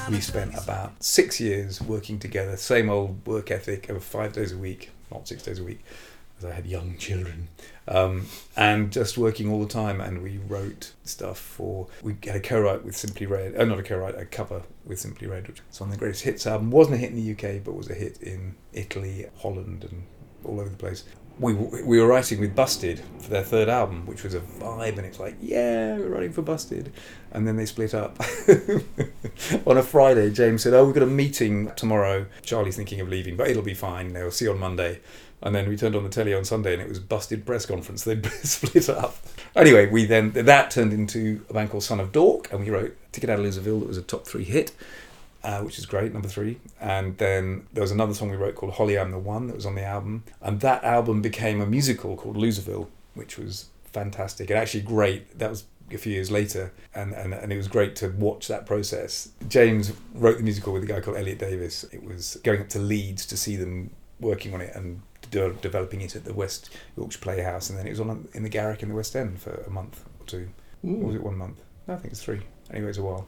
we spent about 6 years working together, same old work ethic of 5 days a week, not 6 days a week, as I had young children, and just working all the time. And we wrote stuff we had a co-write with Simply Red, not a co-write, a cover with Simply Red, which was on the Greatest Hits album. Wasn't a hit in the UK, but was a hit in Italy, Holland, and all over the place. We were writing with Busted for their third album, which was a vibe, and it's like, yeah, we're writing for Busted. And then they split up. On a Friday, James said, we've got a meeting tomorrow. Charlie's thinking of leaving, but it'll be fine. We'll see you on Monday. And then we turned on the telly on Sunday, and it was Busted press conference. They'd split up. Anyway, that turned into a band called Son of Dork, and we wrote Ticket Out of Loserville that was a top 3 hit. Which is great, number 3. And then there was another song we wrote called Holly, I'm the One, that was on the album. And that album became a musical called Loserville, which was fantastic and actually great. That was a few years later, and it was great to watch that process. James wrote the musical with a guy called Elliot Davis. It was going up to Leeds to see them working on it and developing it at the West Yorkshire Playhouse, and then it was on in the Garrick in the West End for a month or 2. Or was it 1 month? No, I think it's 3. Anyway, it was a while.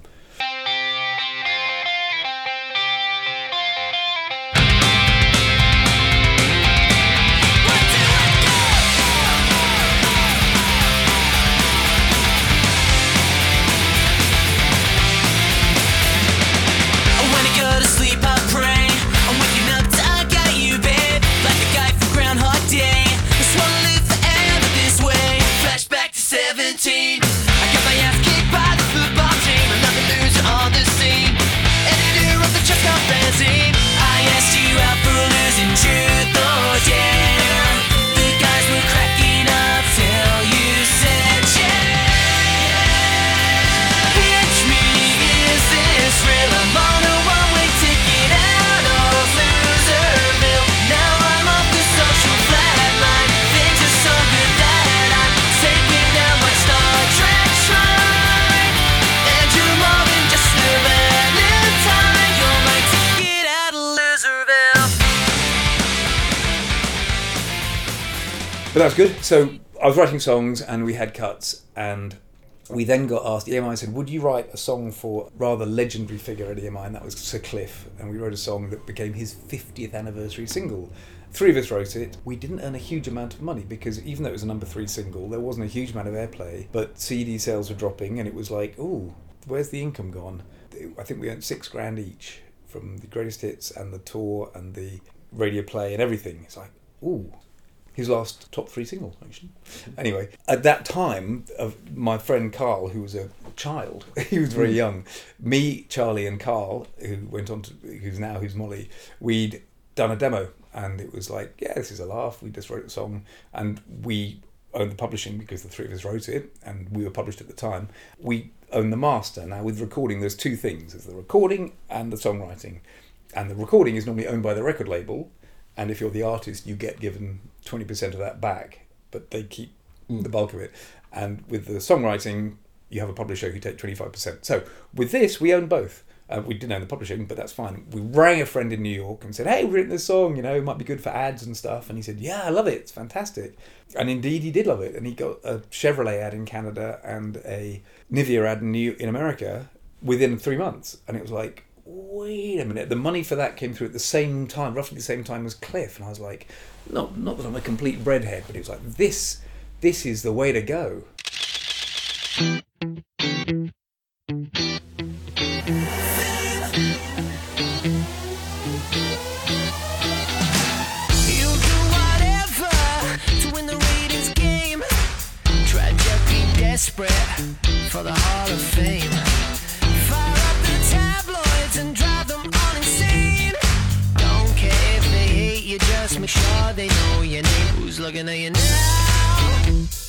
But that was good. So I was writing songs and we had cuts, and we then got asked, EMI said, would you write a song for a rather legendary figure at EMI, and that was Sir Cliff. And we wrote a song that became his 50th anniversary single. 3 of us wrote it. We didn't earn a huge amount of money because even though it was a number 3 single, there wasn't a huge amount of airplay, but CD sales were dropping, and it was like, ooh, where's the income gone? I think we earned $6,000 each from the Greatest Hits and the tour and the radio play and everything. It's like, ooh. His last top 3 single, actually. Anyway, at that time, my friend Carl, who was a child, he was very young, me, Charlie and Carl, who went on to, who's Molly, we'd done a demo, and it was like, yeah, this is a laugh, we just wrote a song, and we owned the publishing because the 3 of us wrote it, and we were published at the time. We own the master. Now, with recording, there's 2 things. There's the recording and the songwriting. And the recording is normally owned by the record label, and if you're the artist, you get given 20% of that back, but they keep the bulk of it. And with the songwriting, you have a publisher who take 25%. So with this, we own both. We didn't own the publishing, but that's fine. We rang a friend in New York and said, hey, we've written this song, it might be good for ads and stuff. And he said, yeah, I love it. It's fantastic. And indeed, he did love it. And he got a Chevrolet ad in Canada and a Nivea ad in America within 3 months. And it was like, wait a minute, the money for that came through at the same time, roughly the same time as Cliff. And I was like, not that I'm a complete breadhead, but it was like, this is the way to go. Desperate for the Hall of Fame. Fire up the tabloids and drive them all insane. Don't care if they hate you, just make sure they know your name. Who's looking at you now?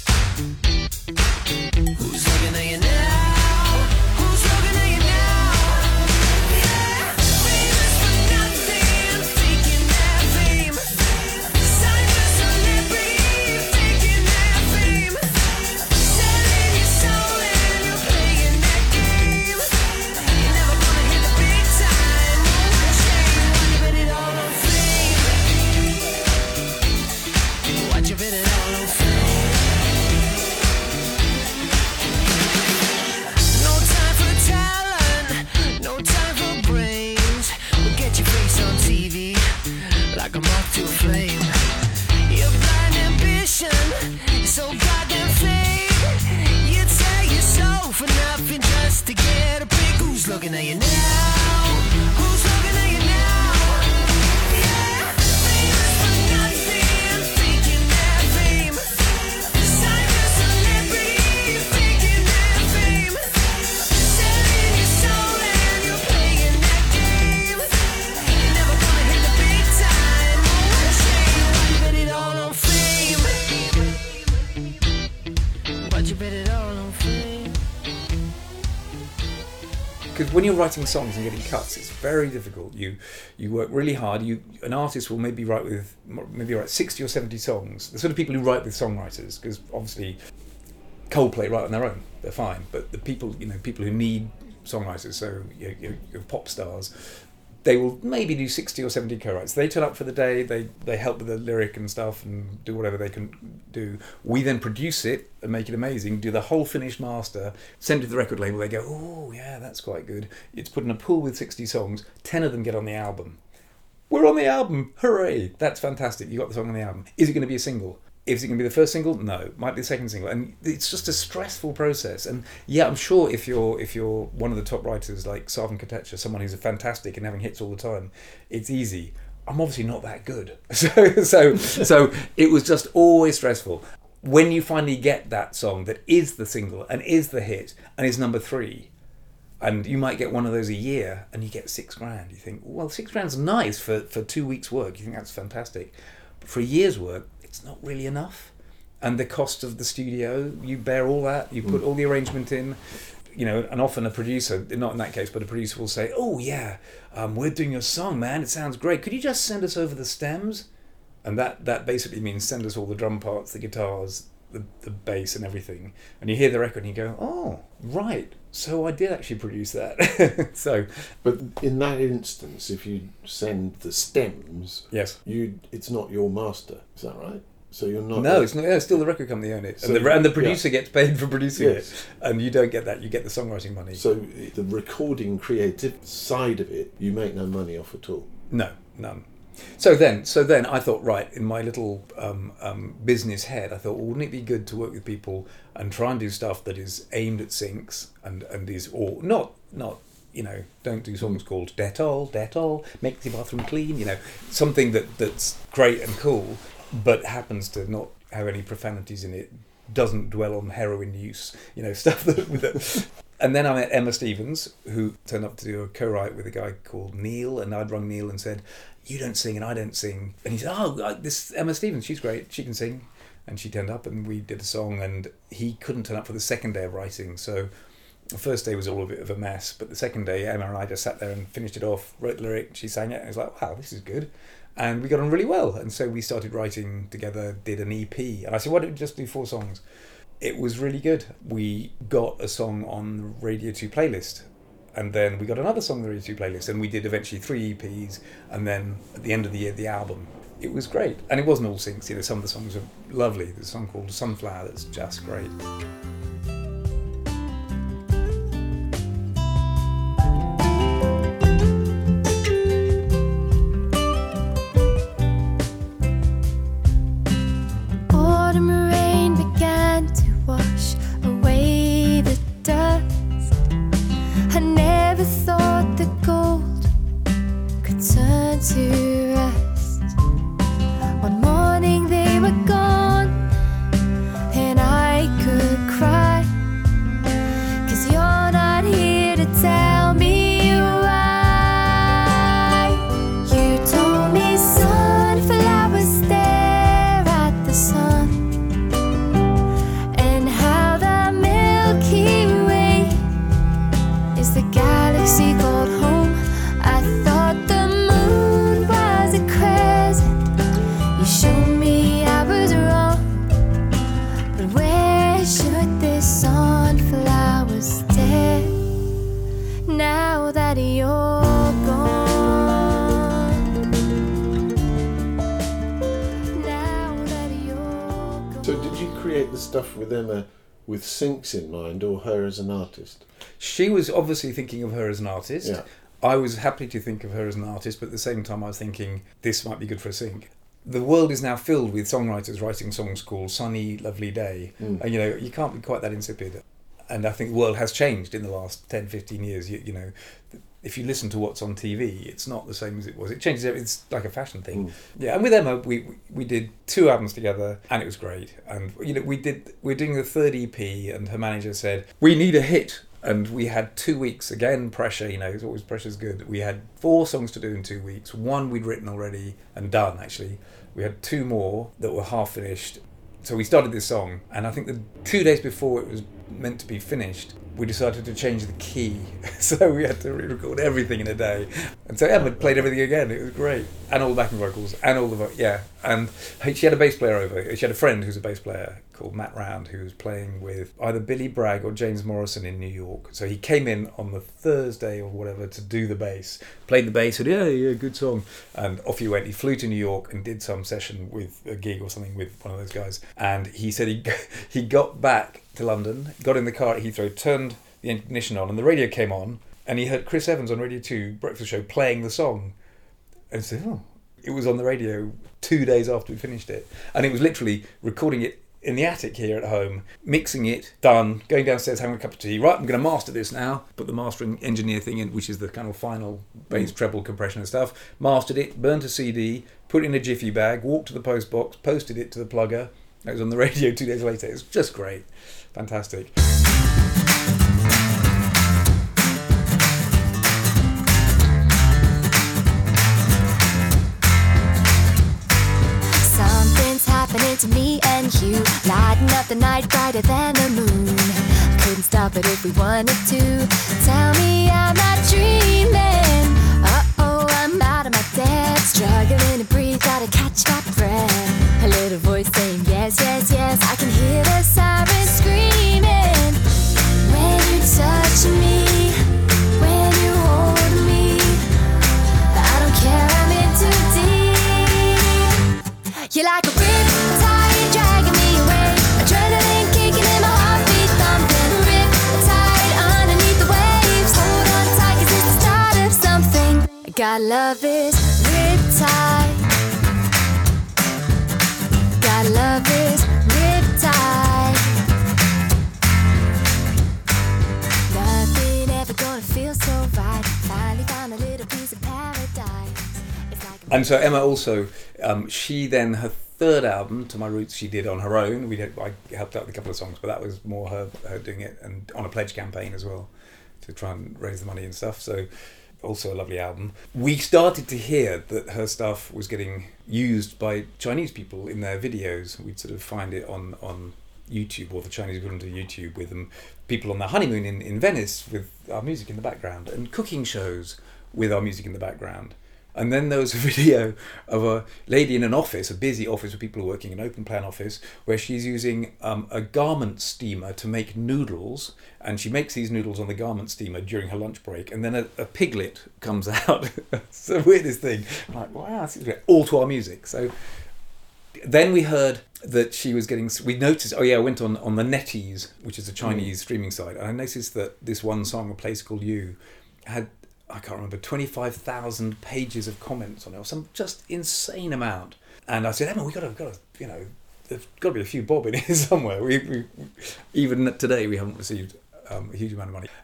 Who's looking at you now? Who's looking at you now? Yeah, famous for nothing, taking that fame. Signed for celebrity, taking that fame. Selling your soul and you're playing that game. You're never gonna hit the big time, no shame. Why you bet it all on fame? Why'd you bet it all on fame? there to pick who's looking at you now. Who's looking at you now? Yeah, famous for nothing, thinking that fame. Cyber celebrity, thinking that fame. Selling your soul and you're playing that game. Ain't never gonna hit the big time. Oh, what a shame. Why'd you bet it all on fame? Why'd you bet it all on fame? Because when you're writing songs and getting cuts, it's very difficult. You work really hard. An artist will maybe write 60 or 70 songs. The sort of people who write with songwriters, because obviously Coldplay write on their own, they're fine. But the people who need songwriters, so your pop stars, they will maybe do 60 or 70 co-writes. They turn up for the day, they help with the lyric and stuff and do whatever they can do. We then produce it and make it amazing, do the whole finished master, send it to the record label, they go, oh yeah, that's quite good. It's put in a pool with 60 songs, 10 of them get on the album. We're on the album, hooray! That's fantastic, you got the song on the album. Is it going to be a single? Is it going to be the first single? No. Might be the second single. And it's just a stressful process. And yeah, I'm sure if you're one of the top writers like Sarvan Kotecha, someone who's fantastic and having hits all the time, it's easy. I'm obviously not that good. So it was just always stressful. When you finally get that song that is the single and is the hit and is number 3, and you might get one of those a year and you get $6,000. You think, well, $6,000's nice for 2 weeks' work. You think that's fantastic. But for a year's work, it's not really enough. And the cost of the studio, you bear all that, you put all the arrangement in, and often a producer, not in that case, but a producer will say, oh yeah, we're doing your song, man, it sounds great. Could you just send us over the stems? And that basically means send us all the drum parts, the guitars, the bass and everything. And you hear the record and you go, oh, right, so I did actually produce that. But in that instance, if you send the stems, yes, it's not your master. Is that right? So you're not. No, it's not. Yeah, still the record company own it, So, and the producer gets paid for producing Yes. it, and you don't get that. You get the songwriting money. So the recording creative side of it, you make no money off at all. No, none. So then I thought, right, in my little business head, I thought, well, wouldn't it be good to work with people and try and do stuff that is aimed at sinks and is, or not, don't do songs called Dettol, makes your bathroom clean, something that's great and cool, but happens to not have any profanities in it, doesn't dwell on heroin use, stuff that. And then I met Emma Stevens, who turned up to do a co-write with a guy called Neil, and I'd rung Neil and said, you don't sing and I don't sing. And he said, this Emma Stevens, she's great, she can sing. And she turned up and we did a song, and he couldn't turn up for the second day of writing. So the first day was all a bit of a mess, but the second day Emma and I just sat there and finished it off, wrote the lyric, she sang it, and I was like, wow, this is good. And we got on really well. And so we started writing together, did an EP. And I said, why don't we just do 4 songs? It was really good. We got a song on the Radio 2 playlist, and then we got another song on the Radio 2 playlist, and we did eventually 3 EPs, and then at the end of the year, the album. It was great. And it wasn't all syncs, some of the songs are lovely. There's a song called Sunflower that's just great. Autumn rain began to wash away the dust. I never thought the gold could turn to rust. One morning they were gone, and I could cry, 'cause you're not here to tell me why. You told me sunflowers stare at the sun, and how the Milky Way is the galaxy called home. I thought the moon was a crescent. You showed me I was wrong, but where should this sunflower stare now that you're gone? Now that you're gone. So did you create the stuff with Emma with syncs in mind, or her as an artist? She was obviously thinking of her as an artist. Yeah. I was happy to think of her as an artist, but at the same time I was thinking this might be good for a sync. The world is now filled with songwriters writing songs called Sunny Lovely Day. And you can't be quite that insipid. And I think the world has changed in the last 10, 15 years. You know, if you listen to what's on TV, it's not the same as it was. It changes. It's like a fashion thing. Yeah, and with Emma, we did 2 albums together, and it was great. And you know, we're doing the 3rd EP, and her manager said, we need a hit. And we had 2 weeks, again, pressure, you know, it's always pressure's good. We had 4 songs to do in 2 weeks. 1 we'd written already and done, actually. We had 2 more that were half finished. So we started this song, and I think the 2 days before it was meant to be finished, we decided to change the key. So we had to re-record everything in a day. And so Emma played everything again. It was great. And all the backing vocals, and all the, And she had a bass player over. She had a friend who's a bass player called Matt Round, who was playing with either Billy Bragg or James Morrison in New York. So he came in on the Thursday or whatever to do the bass, played the bass, said, yeah, good song. And off he went. He flew to New York and did some session with a gig or something with one of those guys. And he said he got back to London, got in the car at Heathrow, turned the ignition on, and the radio came on, and he heard Chris Evans on Radio 2 Breakfast Show playing the song. And said, it was on the radio 2 days after we finished it. And it was literally recording it in the attic here at home, mixing it, done, going downstairs, having a cup of tea. Right, I'm going to master this now. Put the mastering engineer thing in, which is the kind of final bass treble compression and stuff. Mastered it, burnt a CD, put it in a jiffy bag, walked to the post box, posted it to the plugger. It was on the radio 2 days later. It was just great. Fantastic. Something's happening to me and you, lighting up the night brighter than the moon. Couldn't stop it if we wanted to. Tell me I'm not dreaming. Uh-oh, I'm out of my depth, struggling to breathe, gotta catch my breath. A little voice saying yes, yes, yes. I can hear the sirens screaming. When you touch me, when you hold me, I don't care, I'm in too deep. You're like a riptide dragging me away, adrenaline kicking in my heartbeat thumping. Riptide underneath the waves, hold on tight 'cause it's the start of something. Gotta love this riptide. Gotta love this riptide. Nothing ever gonna feel so right. Finally found a little piece of paradise. It's like And so Emma also, she then, her 3rd album, To My Roots, she did on her own. I helped out with a couple of songs, but that was more her doing it, and on a pledge campaign as well, to try and raise the money and stuff. So also a lovely album. We started to hear that her stuff was getting used by Chinese people in their videos. We'd sort of find it on YouTube, or the Chinese would go onto YouTube with them, people on their honeymoon in Venice with our music in the background, and cooking shows with our music in the background. And then there was a video of a lady in an office, a busy office where people are working, an open plan office, where she's using a garment steamer to make noodles, and she makes these noodles on the garment steamer during her lunch break, and then a piglet comes out. It's the weirdest thing. I'm like, wow, this is great. All to our music. So then we heard that she was getting, we noticed, I went on the NetEase, which is a Chinese streaming site, and I noticed that this one song, A Place Called You, had, I can't remember, 25,000 pages of comments on it, or some just insane amount. And I said, Emma, we got to, you know, there's got to be a few bob in here somewhere. We even today we haven't received a huge amount of money.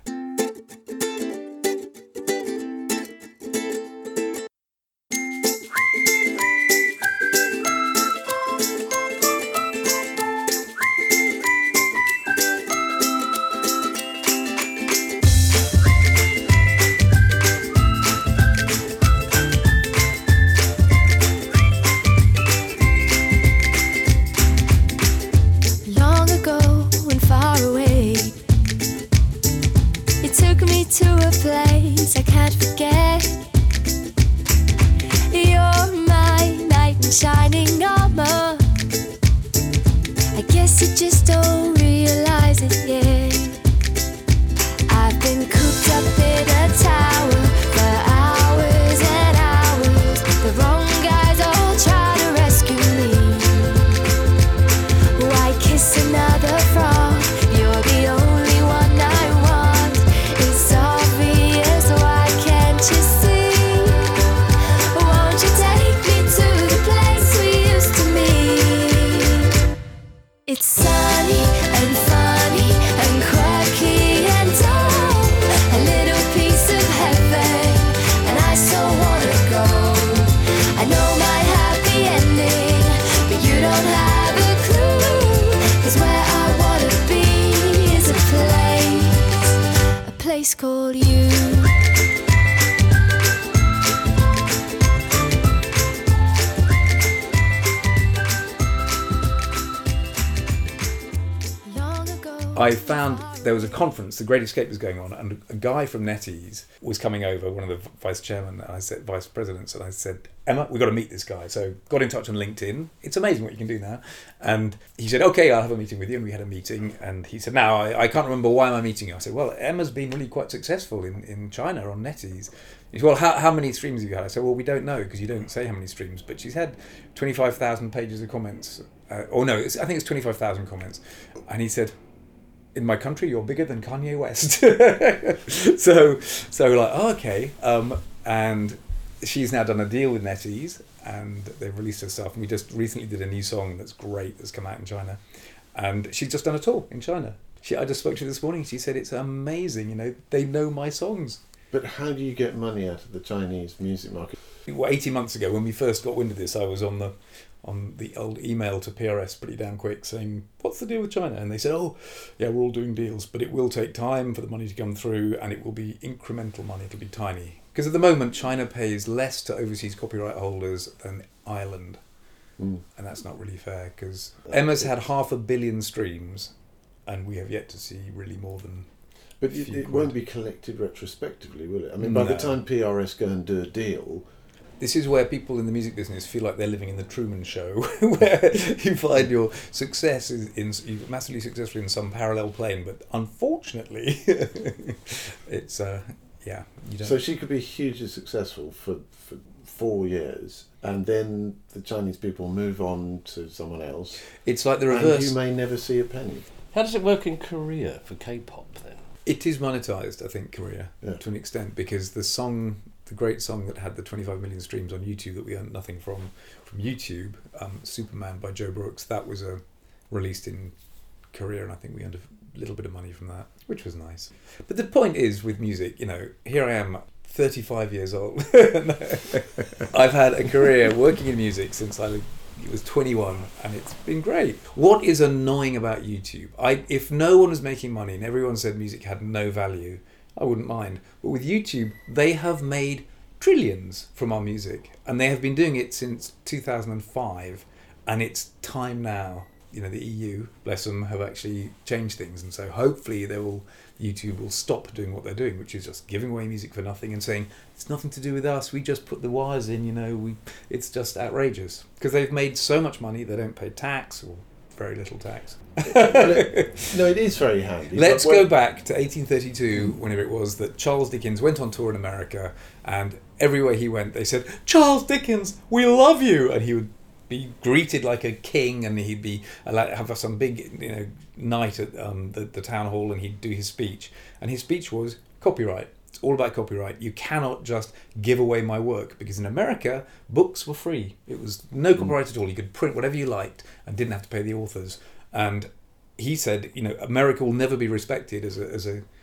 long ago and far away. You took me to a place I can't forget. You're my knight in shining armor. I guess you just don't realize it yet. I've been cooped up in a tower for hours and hours. The wrong guys all try to rescue me. Why kiss another frog? You're the only one I want. It's obvious, why can't you see? Won't you take me to the place we used to meet? It's sunny and funny and Long ago, I found there was a conference, The Great Escape was going on, and a guy from NetEase was coming over, one of the vice presidents, and I said, Emma, we've got to meet this guy. So got in touch on LinkedIn. It's amazing what you can do now. And he said, okay, I'll have a meeting with you. And we had a meeting. And he said, now, I can't remember why am I meeting you. I said, well, Emma's been really quite successful in China on NetEase. He said, well, how many streams have you had? I said, well, we don't know because you don't say how many streams. But she's had 25,000 pages of comments. I think it's 25,000 comments. And he said, in my country, you're bigger than Kanye West. so we're like, oh, okay. And she's now done a deal with NetEase, and they've released her stuff. And we just recently did a new song that's great that's come out in China. And she's just done a tour in China. I just spoke to her this morning. She said it's amazing. You know, they know my songs. But how do you get money out of the Chinese music market? Well, 18 months ago, when we first got wind of this, I was on the old email to PRS pretty damn quick saying, what's the deal with China? And they said, oh, yeah, we're all doing deals, but it will take time for the money to come through, and it will be incremental money. It'll be tiny. Because at the moment, China pays less to overseas copyright holders than Ireland. And that's not really fair, because Emma's had 500 million streams, and we have yet to see really more than... But it won't be collected retrospectively, will it? I mean, by the time PRS go and do a deal... This is where people in the music business feel like they're living in the Truman Show, where you find your success you're massively successful in some parallel plane, but unfortunately, it's you don't. So she could be hugely successful for 4 years, and then the Chinese people move on to someone else. It's like the reverse. And you may never see a penny. How does it work in Korea for K-pop then? It is monetized, I think, Korea, Yeah. to an extent, because the great song that had the 25 million streams on YouTube that we earned nothing from YouTube, Superman by Joe Brooks, that was released in Korea, and I think we earned a little bit of money from that, which was nice. But the point is, with music, you know, here I am, 35 years old. I've had a career working in music since I was 21, and it's been great. What is annoying about YouTube? If no one was making money and everyone said music had no value, I wouldn't mind. But with YouTube, they have made trillions from our music, and they have been doing it since 2005, and it's time now. You know, the EU, bless them, have actually changed things, and so hopefully YouTube will stop doing what they're doing, which is just giving away music for nothing and saying it's nothing to do with us, we just put the wires in, you know, it's just outrageous. Because they've made so much money, they don't pay tax, or very little tax. No, it is very handy. Let's go back to 1832, whenever it was that Charles Dickens went on tour in America, and everywhere he went, they said, Charles Dickens, we love you! And he would be greeted like a king, and he'd be allowed to have some big, you know, night at the town hall, and he'd do his speech. And his speech was copyright. It's all about copyright. You cannot just give away my work, because in America, books were free. It was no copyright at all. You could print whatever you liked and didn't have to pay the authors. And he said, you know, America will never be respected as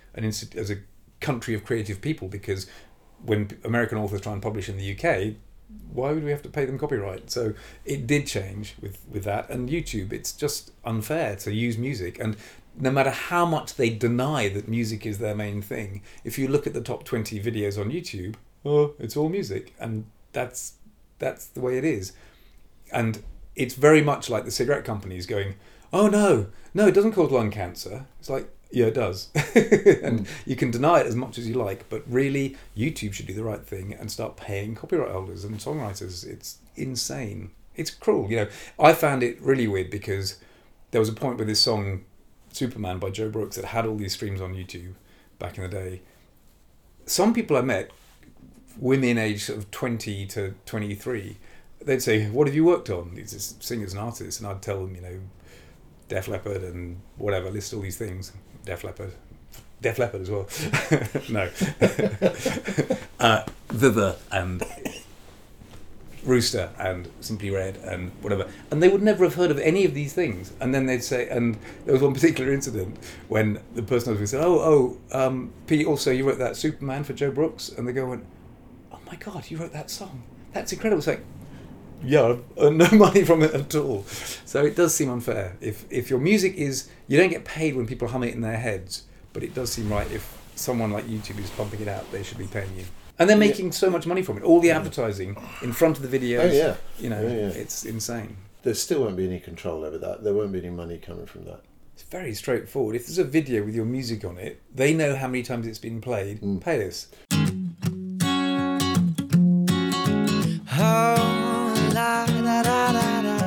a country of creative people, because when American authors try and publish in the UK, why would we have to pay them copyright? So it did change with that. And YouTube, it's just unfair to use music. And no matter how much they deny that music is their main thing, if you look at the top 20 videos on YouTube, it's all music. And that's the way it is. And it's very much like the cigarette companies going, oh no, it doesn't cause lung cancer. It's like, yeah, it does. And you can deny it as much as you like, but really, YouTube should do the right thing and start paying copyright holders and songwriters. It's insane. It's cruel. You know, I found it really weird because there was a point with this song, Superman by Joe Brooks, that had all these streams on YouTube back in the day. Some people I met, women aged sort of 20 to 23, they'd say, what have you worked on? These singers and artists. And I'd tell them, you know, Def Leppard and whatever, list all these things. Def Leppard as well. No. Viva and Rooster and Simply Red and whatever. And they would never have heard of any of these things. And then they'd say, and there was one particular incident when the person I was with said, Pete, also you wrote that Superman for Joe Brooks? And the girl went, oh my God, you wrote that song? That's incredible. It's like, yeah, I've earned no money from it at all. So it does seem unfair. If your music is, you don't get paid when people hum it in their heads, but it does seem right if someone like YouTube is pumping it out, they should be paying you. And they're making so much money from it. All the advertising in front of the videos. Oh, yeah. You know, Yeah, yeah. it's insane. There still won't be any control over that. There won't be any money coming from that. It's very straightforward. If there's a video with your music on it, they know how many times it's been played. Pay us. Oh, la, da, da, da, da,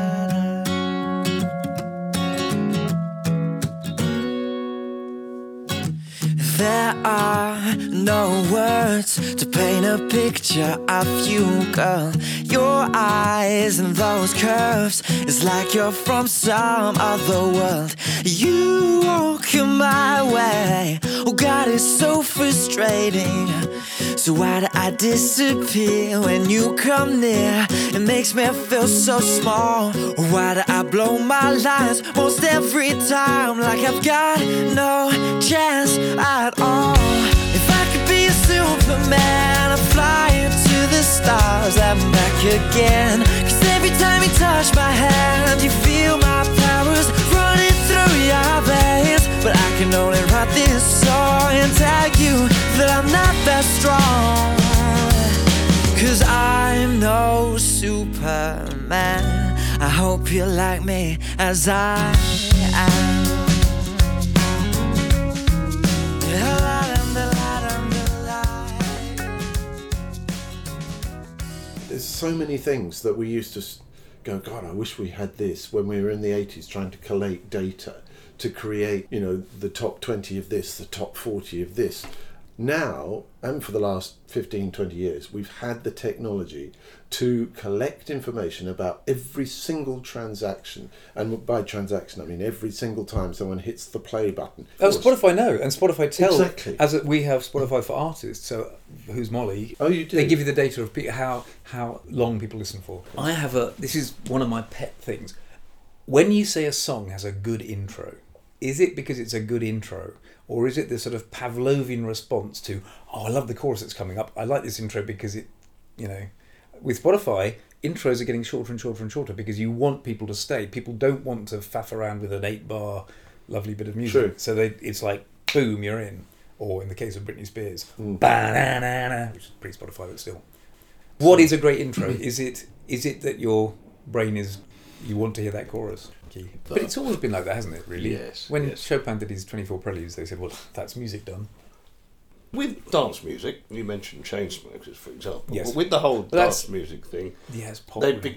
There are no words to paint a picture of you, girl. Your eyes and those curves, it's like you're from some other world. You walk in my way, oh God, it's so frustrating. So why do I disappear when you come near? It makes me feel so small. Why do I blow my lines most every time like I've got no chance at all? If I could be a Superman, I'd fly into the stars and back again. Cause every time you touch my hand, you feel my powers running through your veins. But I can only write this song and tell you that I'm not that strong. Cause I'm no Superman. I hope you like me as I am. There's so many things that we used to go, God, I wish we had this when we were in the 80s trying to collate data to create, you know, the top 20 of this, the top 40 of this. Now, and for the last 15, 20 years, we've had the technology to collect information about every single transaction. And by transaction, I mean every single time someone hits the play button. Oh, Spotify know, and Spotify tells. Exactly. We have Spotify for artists, so who's Molly? Oh, you do? They give you the data of how long people listen for. I have this is one of my pet things. When you say a song has a good intro, is it because it's a good intro? Or is it the sort of Pavlovian response to, oh, I love the chorus that's coming up. I like this intro because it, you know, with Spotify, intros are getting shorter and shorter and shorter because you want people to stay. People don't want to faff around with an 8-bar lovely bit of music. True. So it's like, boom, you're in. Or in the case of Britney Spears, ba-na-na-na, which is pre-Spotify, but still. What is a great intro? Is it that your brain is, you want to hear that chorus? But it's always been like that, hasn't it, really? Yes, When yes. Chopin did his 24 Preludes, they said, well, that's music done. With dance music, you mentioned Chainsmokers, for example. Yes. But with the whole that's- dance music thing, Yeah, it's pop. they've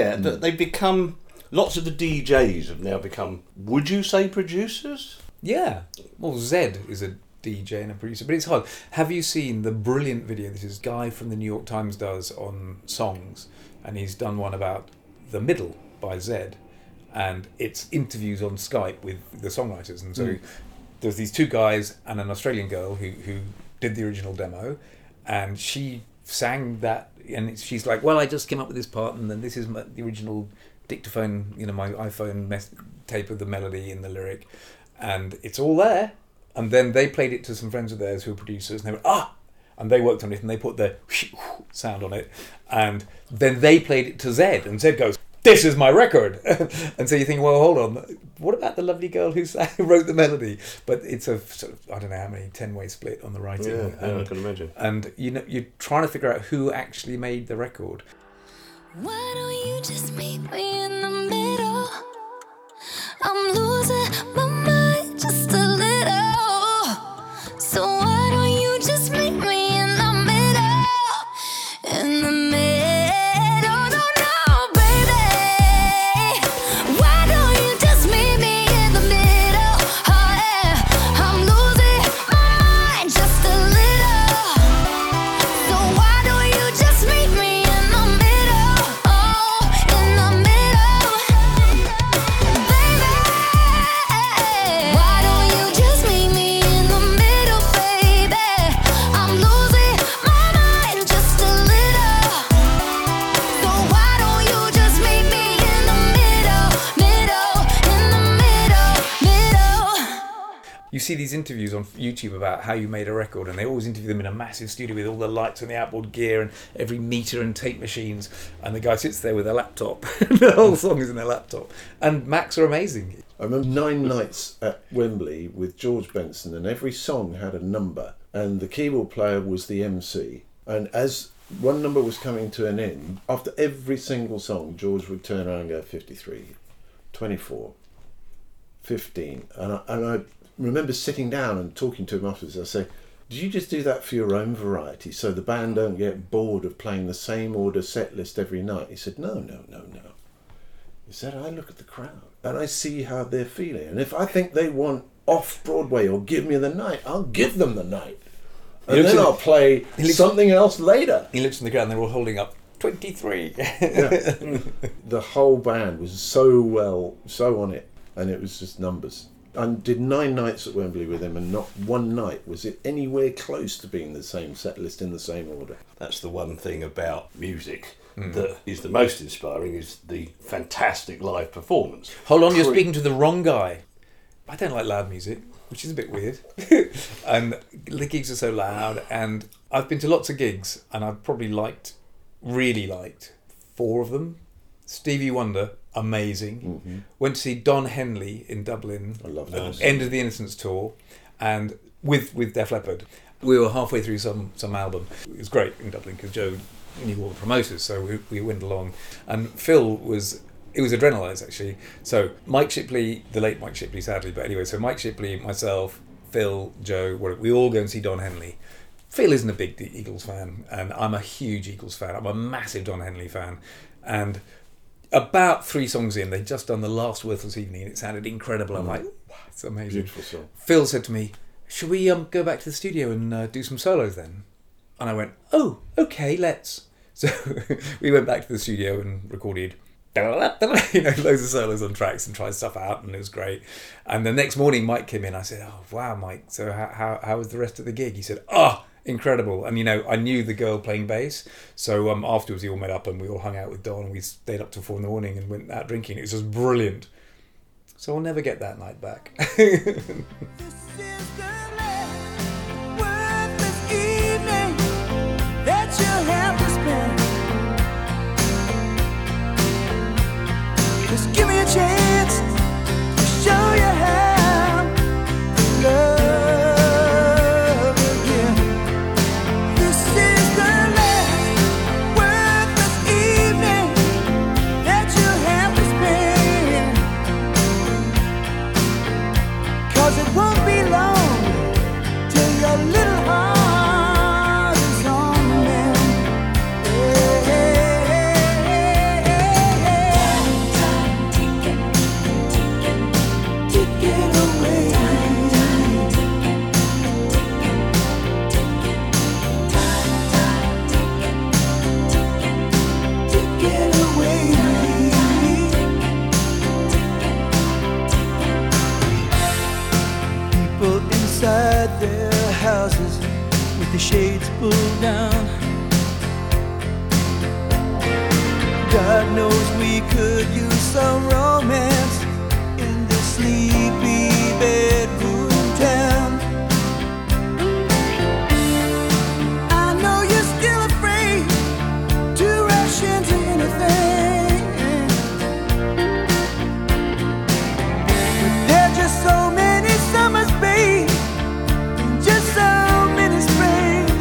become, lots of the DJs have now become, would you say producers? Yeah. Well, Zed is a DJ and a producer, but it's hard. Have you seen the brilliant video this guy from the New York Times does on songs? And he's done one about The Middle by Zed. And it's interviews on Skype with the songwriters. And so there's these two guys and an Australian girl who did the original demo. And she sang that. And she's like, well, I just came up with this part. And then this is the original dictaphone, you know, my iPhone tape of the melody and the lyric. And it's all there. And then they played it to some friends of theirs who were producers. And they went, ah! And they worked on it and they put the sound on it. And then they played it to Zed. And Zed goes, this is my record. And so you think, well, hold on, what about the lovely girl who wrote the melody? But it's a sort of, I don't know how many 10-way split on the writing. Yeah, I can imagine. And you know, you're trying to figure out who actually made the record. Why don't you just meet me in the middle? I'm losing my mind just a little. So why don't you just meet me in the middle? In the middle. No, no, baby. Why don't you just meet me in the middle? Oh, yeah. I'm losing my mind just a little. So why don't you just meet me in the middle? Oh, in the middle. Baby, why don't you just meet me in the middle, baby? I'm losing my mind just a little. So why don't you just meet me in the middle, in the middle. You see these interviews on YouTube about how you made a record, and they always interview them in a massive studio with all the lights and the outboard gear and every meter and tape machines, and the guy sits there with a laptop. The whole song is in their laptop. And Macs are amazing. I remember 9 nights at Wembley with George Benson, and every song had a number and the keyboard player was the MC. And as one number was coming to an end, after every single song, George would turn around and go 53, 24, 15. And I remember sitting down and talking to him afterwards. I say, did you just do that for your own variety so the band don't get bored of playing the same order set list every night? He said, no. He said, I look at the crowd and I see how they're feeling. And if I think they want off-Broadway or give me the night, I'll give them the night. And then I'll play something else later. He looks in the crowd and they're all holding up 23. Yeah. The whole band was so on it, and it was just numbers. I did 9 nights at Wembley with him, and not one night was it anywhere close to being the same set list in the same order. That's the one thing about music that is the most inspiring, is the fantastic live performance. Hold on, you're speaking to the wrong guy. I don't like loud music, which is a bit weird. And the gigs are so loud, and I've been to lots of gigs, and I've probably really liked 4 of them. Stevie Wonder, amazing. Mm-hmm. Went to see Don Henley in Dublin. I love that. End of the Innocence tour, and with Def Leppard. We were halfway through some album. It was great in Dublin because Joe knew all the promoters, so we went along. And Phil was... It was Adrenalize, actually. So Mike Shipley, the late Mike Shipley, sadly, but anyway, so Mike Shipley, myself, Phil, Joe, we all go and see Don Henley. Phil isn't a big Eagles fan, and I'm a huge Eagles fan. I'm a massive Don Henley fan. And about 3 songs in, they'd just done The Last Worthless Evening, and it sounded incredible. I'm like, wow, it's amazing. Beautiful song. Phil said to me, should we go back to the studio and do some solos then? And I went, oh, okay, let's. So we went back to the studio and recorded loads of solos on tracks and tried stuff out, and it was great. And the next morning Mike came in. I said, oh wow, Mike, so how was the rest of the gig? He said, incredible. And I knew the girl playing bass, so afterwards we all met up and we all hung out with Don, and we stayed up till 4 a.m. and went out drinking. It was just brilliant. So I'll never get that night back. This is the last worthless evening that you'll have to spend. Just give me a chance to show you how to love again. This is the last worthless evening that you'll have to spend. 'Cause it won't be long till your little heart is on the mend. Ticket away. Ticket away. People inside their houses with the shades pulled down. God knows we could use some romance in this sleepy bedroom town. I know you're still afraid to rush into anything, but there's just so many summers, babe, and just so many springs.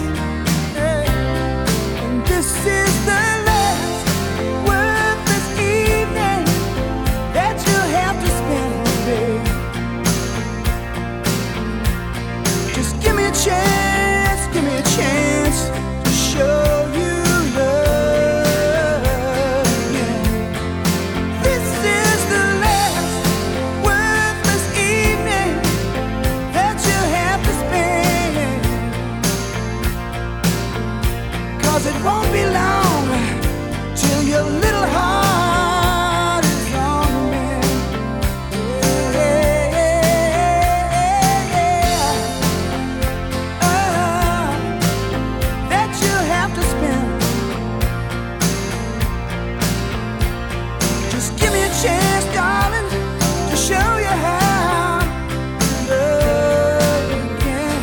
And this is the last worthless evening that you'll have to spend, babe. Just give me a chance to show you love again. This is the last worthless evening that you'll have to spend. 'Cause it won't be long till your little heart is on the mend. That you'll have to spend. Just give me a chance, darling, to show you how to love again.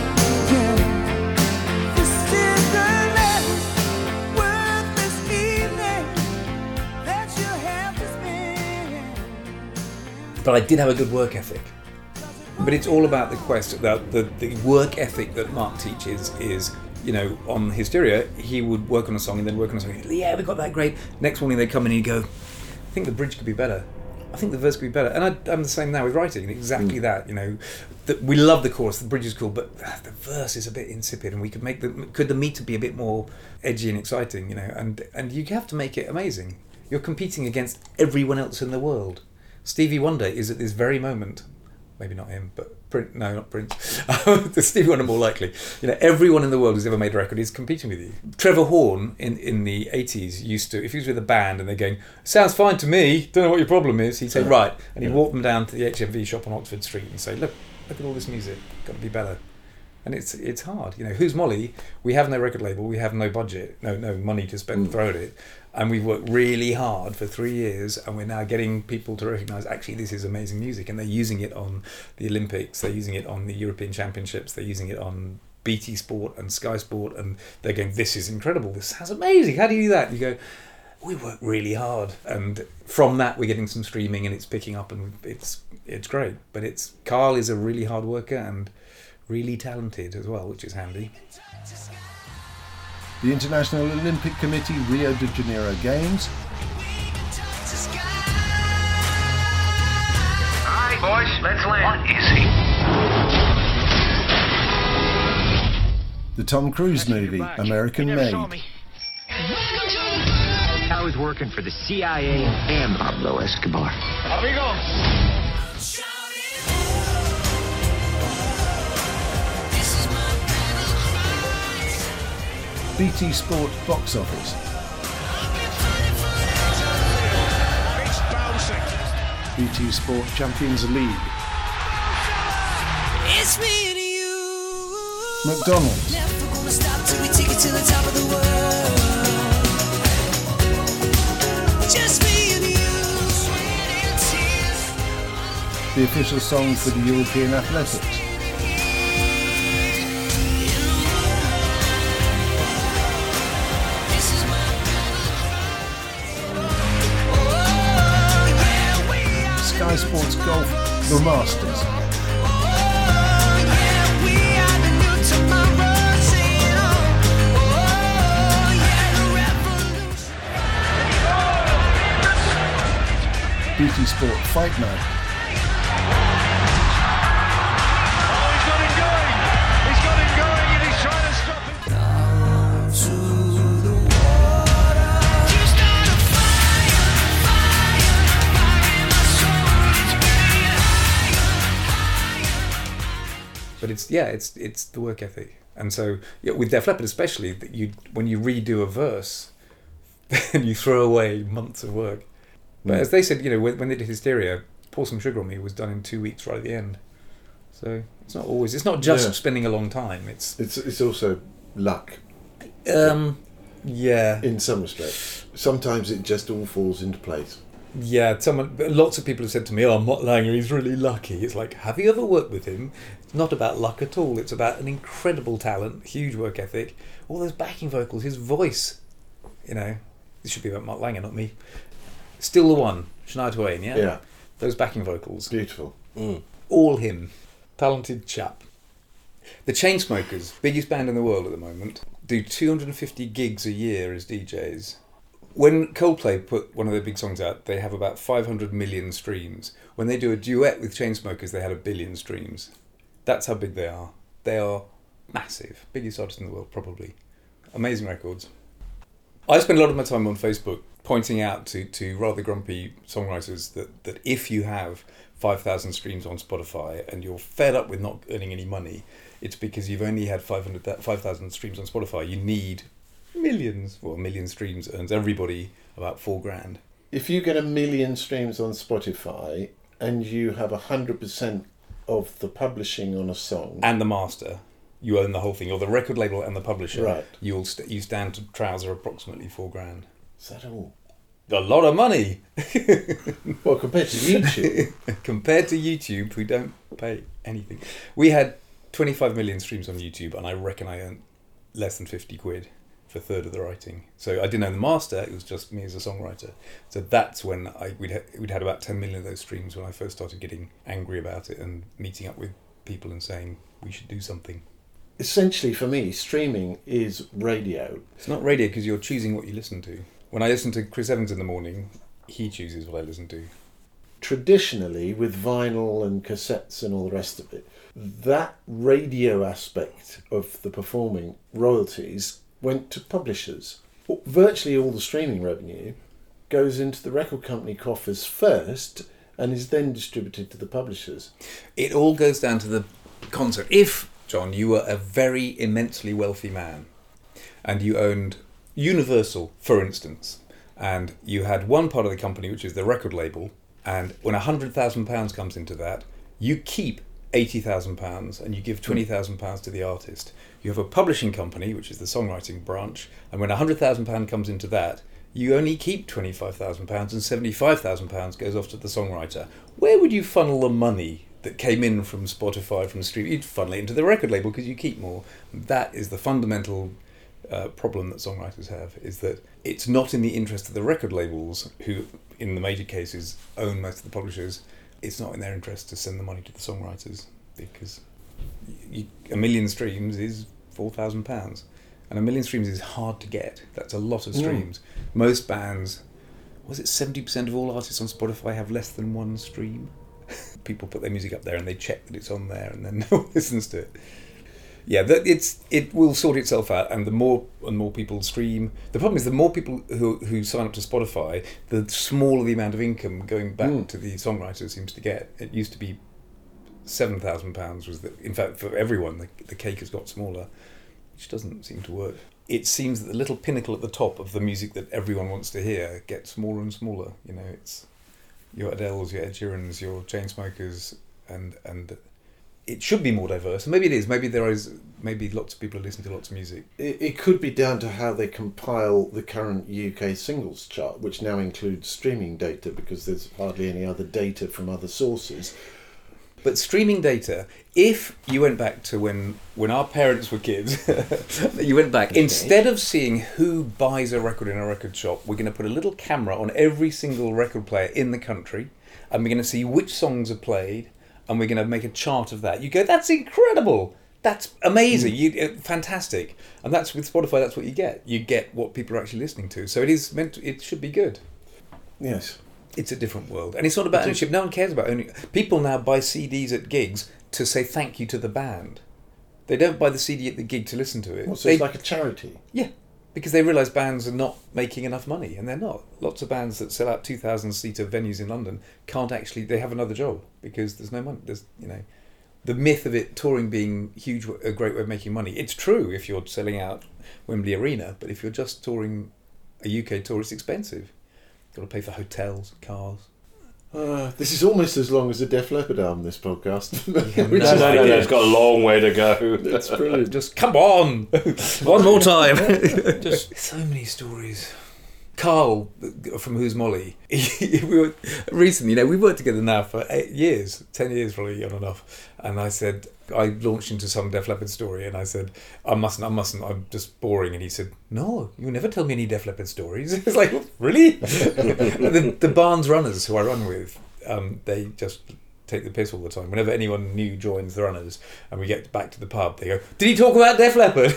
This is the last worthless evening that you'll have to spend. But I did have a good work ethic. But it's all about the quest, the work ethic that Mark teaches is, you know, on Hysteria, he would work on a song and then work on a song. Yeah, we got that great. Next morning they'd come in and he'd go, I think the bridge could be better. I think the verse could be better. And I'm the same now with writing, exactly that, you know. We love the chorus, the bridge is cool, but the verse is a bit insipid, and we could make the meter be a bit more edgy and exciting, you know, and you have to make it amazing. You're competing against everyone else in the world. Stevie Wonder is at this very moment, maybe not him, but not Prince. Stevie Wonder more likely. You know, everyone in the world who's ever made a record is competing with you. Trevor Horn in the 80s used to, if he was with a band and they're going, sounds fine to me, don't know what your problem is, he'd say, right, and he'd walk them down to the HMV shop on Oxford Street and say, look at all this music, got to be better. And it's hard, you know. Who's Molly? We have no record label, we have no budget, no money to spend, throw at it, and we've worked really hard for 3 years, and we're now getting people to recognise actually this is amazing music, and they're using it on the Olympics, they're using it on the European Championships, they're using it on BT Sport and Sky Sport, and they're going, this is incredible, this sounds amazing, how do you do that? And you go, we work really hard, and from that we're getting some streaming and it's picking up, and it's great. But Carl is a really hard worker and really talented as well, which is handy. The International Olympic Committee Rio de Janeiro Games. Alright, boys, let's land. What is he? The Tom Cruise movie, American Made. I was working for the CIA and Pablo Escobar. BT Sport box office. BT Sport Champions League. It's me and you. McDonald's. Never gonna stop till we take it to the top of the world. Just me and you. Sweat and tears. The official song for the European Athletics. This is my Sky Sports Golf, The Masters. BT Sport Fight Night. He's got him going, and he's trying to stop him. But it's the work ethic, and so with Def Leppard especially, that when you redo a verse, then you throw away months of work. But as they said, you know, when they did Hysteria, Pour Some Sugar on Me was done in 2 weeks right at the end. So it's not just spending a long time. It's also luck. Yeah. In some respects, sometimes it just all falls into place. Yeah, lots of people have said to me, Mott Langer, he's really lucky. It's like, have you ever worked with him? It's not about luck at all. It's about an incredible talent, huge work ethic, all those backing vocals, his voice. You know, this should be about Mott Langer, not me. Still the One, Shania Twain, yeah? Yeah. Those backing vocals. Beautiful. All him. Talented chap. The Chainsmokers, biggest band in the world at the moment, do 250 gigs a year as DJs. When Coldplay put one of their big songs out, they have about 500 million streams. When they do a duet with Chainsmokers, they had 1 billion streams. That's how big they are. They are massive. Biggest artists in the world, probably. Amazing records. I spend a lot of my time on Facebook pointing out to rather grumpy songwriters that if you have 5,000 streams on Spotify and you're fed up with not earning any money, it's because you've only had 5,000 streams on Spotify. You need millions. Well, 1 million streams earns everybody about $4,000. If you get 1 million streams on Spotify and you have 100% of the publishing on a song And the master, you own the whole thing, or the record label and the publisher, Right. you stand to trouser approximately $4,000. is that all? A lot of money Well, compared to YouTube. compared to YouTube, who don't pay anything. We had 25 million streams on YouTube, and I reckon I earned less than 50 quid. for a third of the writing. So I didn't own the master, it was just me as a songwriter. So that's when we'd had about 10 million of those streams when I first started getting angry about it and meeting up with people and saying, we should do something. Essentially, for me, streaming is radio. It's not radio because you're choosing what you listen to. When I listen to Chris Evans in the morning, he chooses what I listen to. Traditionally, with vinyl and cassettes and all the rest of it, that radio aspect of the performing royalties went to publishers. Virtually all the streaming revenue goes into the record company coffers first and is then distributed to the publishers. It all goes down to the concept. If, John, you were a very immensely wealthy man and you owned Universal, for instance, and you had one part of the company, which is the record label, and when £100,000 comes into that, you keep £80,000 and you give £20,000 to the artist. You have a publishing company, which is the songwriting branch, and when £100,000 comes into that, you only keep £25,000 and £75,000 goes off to the songwriter. Where would you funnel the money that came in from Spotify, from the stream? You'd funnel it into the record label because you keep more. That is the fundamental problem that songwriters have, is that it's not in the interest of the record labels, who in the major cases own most of the publishers. It's not in their interest to send the money to the songwriters, because a million streams is £4,000 and a million streams is hard to get. That's a lot of streams. Most bands, was it 70% of all artists on Spotify have less than one stream? People put their music up there and they check that it's on there and then no one listens to it. Yeah, it will sort itself out, and the more and more people stream. The problem is the more people who sign up to Spotify, the smaller the amount of income going back to the songwriter seems to get. It used to be £7,000 was in fact for everyone the cake has got smaller, which doesn't seem to work. It seems that the little pinnacle at the top of the music that everyone wants to hear gets smaller and smaller. You know, it's your Adeles, your Ed Sheerans, your Chainsmokers, and it should be more diverse. Maybe it is. Maybe lots of people are listening to lots of music. It could be down to how they compile the current UK singles chart, which now includes streaming data because there's hardly any other data from other sources. But streaming data, if you went back to when our parents were kids, you went back, instead of seeing who buys a record in a record shop, we're going to put a little camera on every single record player in the country, and we're going to see which songs are played, and we're going to make a chart of that. You go, that's incredible. That's amazing. Fantastic. And that's with Spotify. That's what you get. You get what people are actually listening to. So it should be good. Yes. It's a different world, and it's not about ownership. No one cares about owning. People now buy CDs at gigs to say thank you to the band. They don't buy the CD at the gig to listen to it. So it's like a charity. Yeah, because they realise bands are not making enough money, and they're not. Lots of bands that sell out 2,000-seater venues in London can't actually. They have another job because there's no money. There's the myth of it touring being huge, a great way of making money. It's true if you're selling out Wembley Arena, but if you're just touring a UK tour, it's expensive. Got to pay for hotels, cars. This is almost as long as the Def Leppard album, this podcast. No, it's got a long way to go. That's brilliant. Just come on, one more time. Just so many stories. Carl from Who's Molly. We worked together now for 8 years, 10 years probably on and off. And I launched into some Def Leppard story, and I said, I mustn't, I'm just boring. And he said, no, you never tell me any Def Leppard stories. It's like, really? the Barnes Runners, who I run with, they just take the piss all the time. Whenever anyone new joins the Runners and we get back to the pub, they go, did he talk about Def Leppard?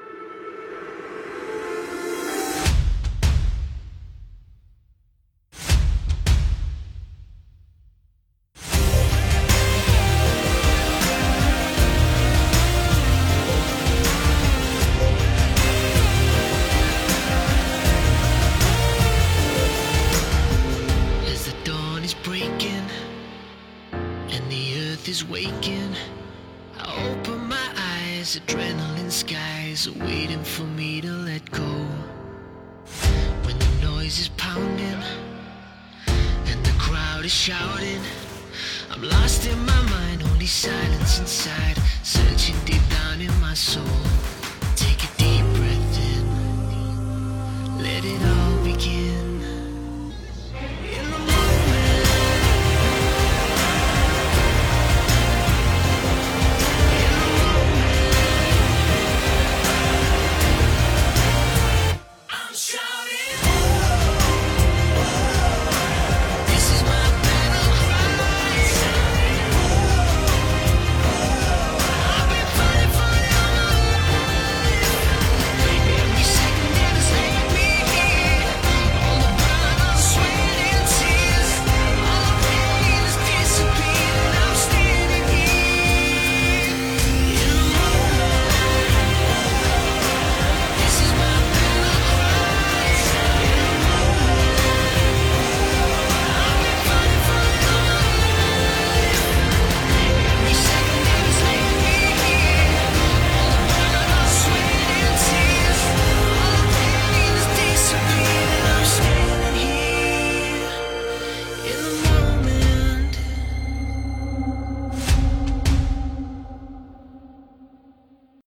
As the dawn is breaking and the earth is waking, I open my eyes, adrenaline skies are waiting for me to let go. When the noise is pounding and the crowd is shouting, I'm lost in my mind, only silence inside, searching deep down in my soul.